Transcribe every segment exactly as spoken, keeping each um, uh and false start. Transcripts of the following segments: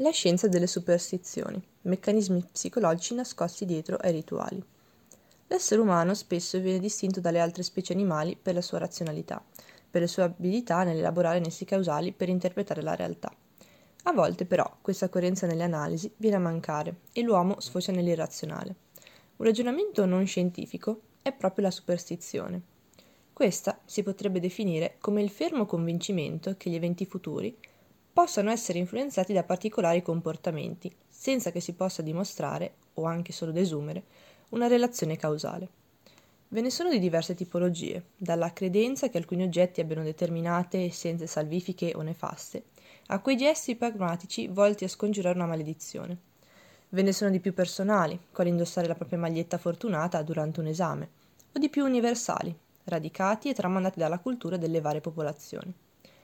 La scienza delle superstizioni, meccanismi psicologici nascosti dietro ai rituali. L'essere umano spesso viene distinto dalle altre specie animali per la sua razionalità, per le sue abilità nell'elaborare nessi causali per interpretare la realtà. A volte però questa coerenza nelle analisi viene a mancare e l'uomo sfocia nell'irrazionale. Un ragionamento non scientifico è proprio la superstizione. Questa si potrebbe definire come il fermo convincimento che gli eventi futuri possano essere influenzati da particolari comportamenti, senza che si possa dimostrare, o anche solo desumere, una relazione causale. Ve ne sono di diverse tipologie, dalla credenza che alcuni oggetti abbiano determinate essenze salvifiche o nefaste, a quei gesti pragmatici volti a scongiurare una maledizione. Ve ne sono di più personali, quali indossare la propria maglietta fortunata durante un esame, o di più universali, radicati e tramandati dalla cultura delle varie popolazioni.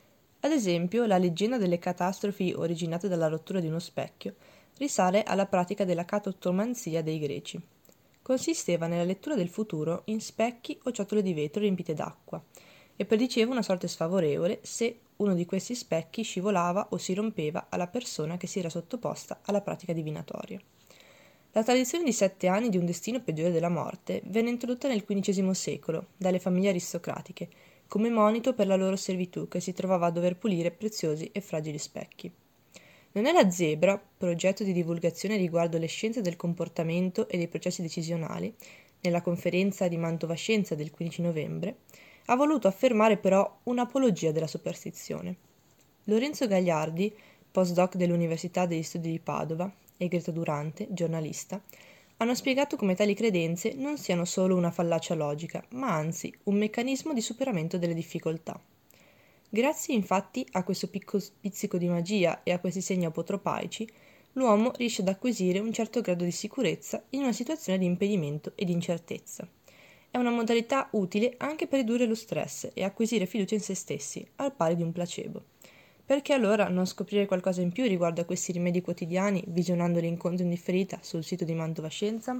Ad esempio, la leggenda delle catastrofi originate dalla rottura di uno specchio risale alla pratica della catatomanzia dei greci. Consisteva nella lettura del futuro in specchi o ciotole di vetro riempite d'acqua e prediceva una sorte sfavorevole se uno di questi specchi scivolava o si rompeva alla persona che si era sottoposta alla pratica divinatoria. La tradizione di sette anni di un destino peggiore della morte venne introdotta nel quindicesimo secolo dalle famiglie aristocratiche come monito per la loro servitù che si trovava a dover pulire preziosi e fragili specchi. Non è la zebra, progetto di divulgazione riguardo le scienze del comportamento e dei processi decisionali, nella conferenza di Mantova Scienza del quindici novembre, ha voluto affermare però un'apologia della superstizione. Lorenzo Gagliardi, postdoc dell'Università degli Studi di Padova, e Greta Durante, giornalista, hanno spiegato come tali credenze non siano solo una fallacia logica, ma anzi un meccanismo di superamento delle difficoltà. Grazie infatti a questo picco pizzico di magia e a questi segni apotropaici, l'uomo riesce ad acquisire un certo grado di sicurezza in una situazione di impedimento e di incertezza. È una modalità utile anche per ridurre lo stress e acquisire fiducia in se stessi, al pari di un placebo. Perché allora non scoprire qualcosa in più riguardo a questi rimedi quotidiani visionando l'incontro in differita sul sito di Mantova Scienza?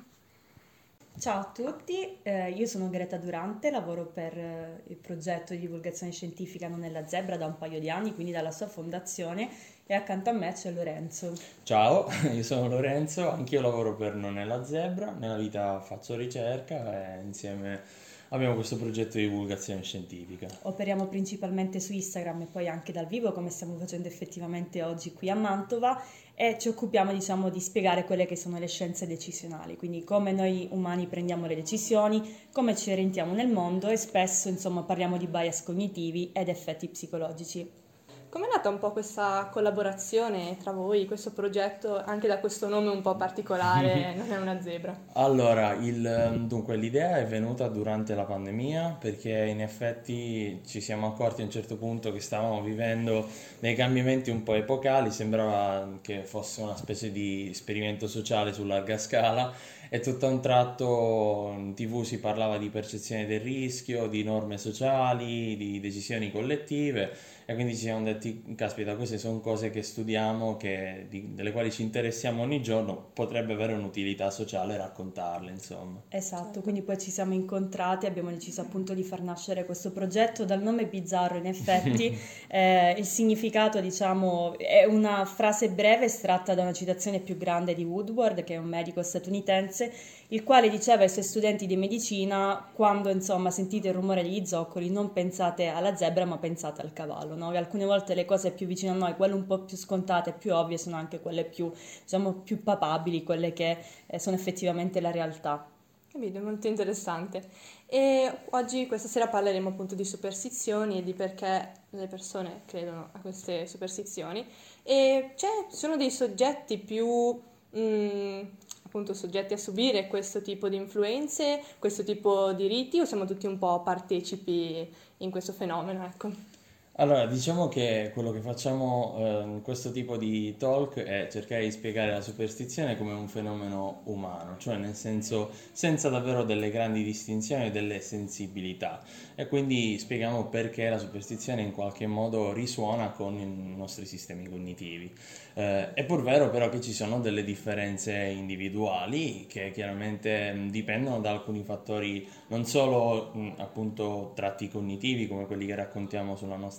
Ciao a tutti, eh, io sono Greta Durante, lavoro per eh, il progetto di divulgazione scientifica Non è la Zebra da un paio di anni, quindi dalla sua fondazione, e accanto a me c'è Lorenzo. Ciao, io sono Lorenzo, anch'io lavoro per Non è la Zebra, nella vita faccio ricerca e insieme abbiamo questo progetto di divulgazione scientifica. Operiamo principalmente su Instagram e poi anche dal vivo, come stiamo facendo effettivamente oggi qui a Mantova, e ci occupiamo, diciamo, di spiegare quelle che sono le scienze decisionali, quindi come noi umani prendiamo le decisioni, come ci orientiamo nel mondo e spesso, insomma, parliamo di bias cognitivi ed effetti psicologici. Com'è nata un po' questa collaborazione tra voi, questo progetto, anche da questo nome un po' particolare, Non è una zebra? Allora, il- dunque l'idea è venuta durante la pandemia perché in effetti ci siamo accorti a un certo punto che stavamo vivendo dei cambiamenti un po' epocali, sembrava che fosse una specie di esperimento sociale su larga scala e tutto a un tratto in T V si parlava di percezione del rischio, di norme sociali, di decisioni collettive e quindi ci siamo detti, caspita, queste sono cose che studiamo, che- di- delle quali ci interessiamo ogni giorno, potrebbe avere un'utilità sociale raccontarle, insomma. Esatto, quindi poi ci siamo incontrati e abbiamo deciso appunto di far nascere questo progetto dal nome bizzarro in effetti. Eh, il significato, diciamo, è una frase breve estratta da una citazione più grande di Woodward, che è un medico statunitense, il quale diceva ai suoi studenti di medicina: quando insomma sentite il rumore degli zoccoli non pensate alla zebra ma pensate al cavallo, no? E alcune volte le cose più vicine a noi, quelle un po' più scontate, più ovvie, sono anche quelle più, diciamo, più papabili, quelle che eh, sono effettivamente la realtà. Capito, molto interessante. E oggi, questa sera, parleremo appunto di superstizioni e di perché le persone credono a queste superstizioni. E c'è, ci sono dei soggetti più, mm, appunto, soggetti a subire questo tipo di influenze, questo tipo di riti, o siamo tutti un po' partecipi in questo fenomeno, ecco. Allora, diciamo che quello che facciamo eh, in questo tipo di talk è cercare di spiegare la superstizione come un fenomeno umano, cioè nel senso senza davvero delle grandi distinzioni e delle sensibilità. E quindi spieghiamo perché la superstizione in qualche modo risuona con i nostri sistemi cognitivi. Eh, è pur vero però che ci sono delle differenze individuali che chiaramente mh, dipendono da alcuni fattori, non solo mh, appunto tratti cognitivi come quelli che raccontiamo sulla nostra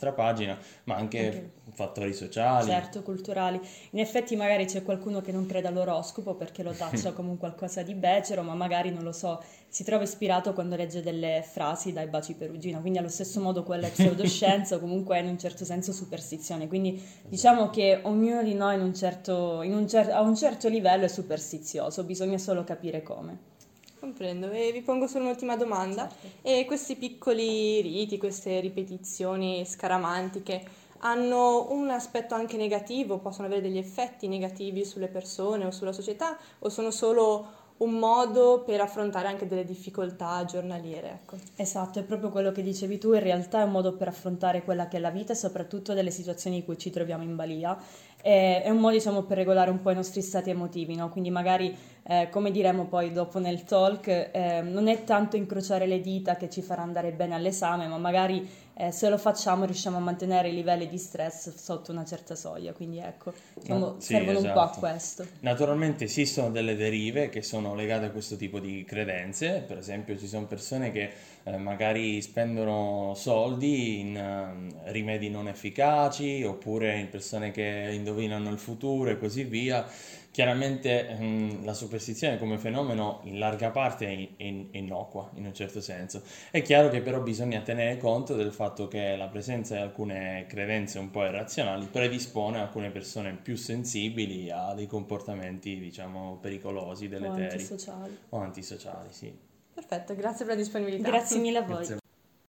nostra pagina, ma anche Anche- fattori sociali. Certo, culturali. In effetti magari c'è qualcuno che non crede all'oroscopo perché lo taccia come un qualcosa di becero, ma magari non lo so, si trova ispirato quando legge delle frasi dai Baci Perugina, quindi allo stesso modo quella è pseudoscienza o comunque è in un certo senso superstizione. Quindi diciamo che ognuno di noi in un certo, in un cer- a un certo livello è superstizioso, bisogna solo capire come. Comprendo, e vi pongo solo un'ultima domanda. E questi piccoli riti, queste ripetizioni scaramantiche hanno un aspetto anche negativo, possono avere degli effetti negativi sulle persone o sulla società, o sono solo un modo per affrontare anche delle difficoltà giornaliere, ecco. Esatto, è proprio quello che dicevi tu, in realtà è un modo per affrontare quella che è la vita e soprattutto delle situazioni in cui ci troviamo in balia. E- È un modo, diciamo, per regolare un po' i nostri stati emotivi, no? Quindi magari, eh, come diremo poi dopo nel talk, eh, non è tanto incrociare le dita che ci farà andare bene all'esame, ma magari eh, se lo facciamo riusciamo a mantenere i livelli di stress sotto una certa soglia. Quindi ecco, diciamo, No, sì, servono un po' a esatto. questo. Naturalmente esistono delle derive che sono legate a questo tipo di credenze, per esempio ci sono persone che eh, magari spendono soldi in eh, rimedi non efficaci oppure in persone che indovinano il futuro e così via. Chiaramente ehm, la superstizione come fenomeno in larga parte è, in- è in- è innocua in un certo senso. È chiaro che però bisogna tenere conto del fatto che la presenza di alcune credenze un po' irrazionali predispone alcune persone più sensibili a dei comportamenti, diciamo, pericolosi, O deleteri antisociali. o antisociali, sì. Perfetto, grazie per la disponibilità. Grazie mille a voi. Grazie.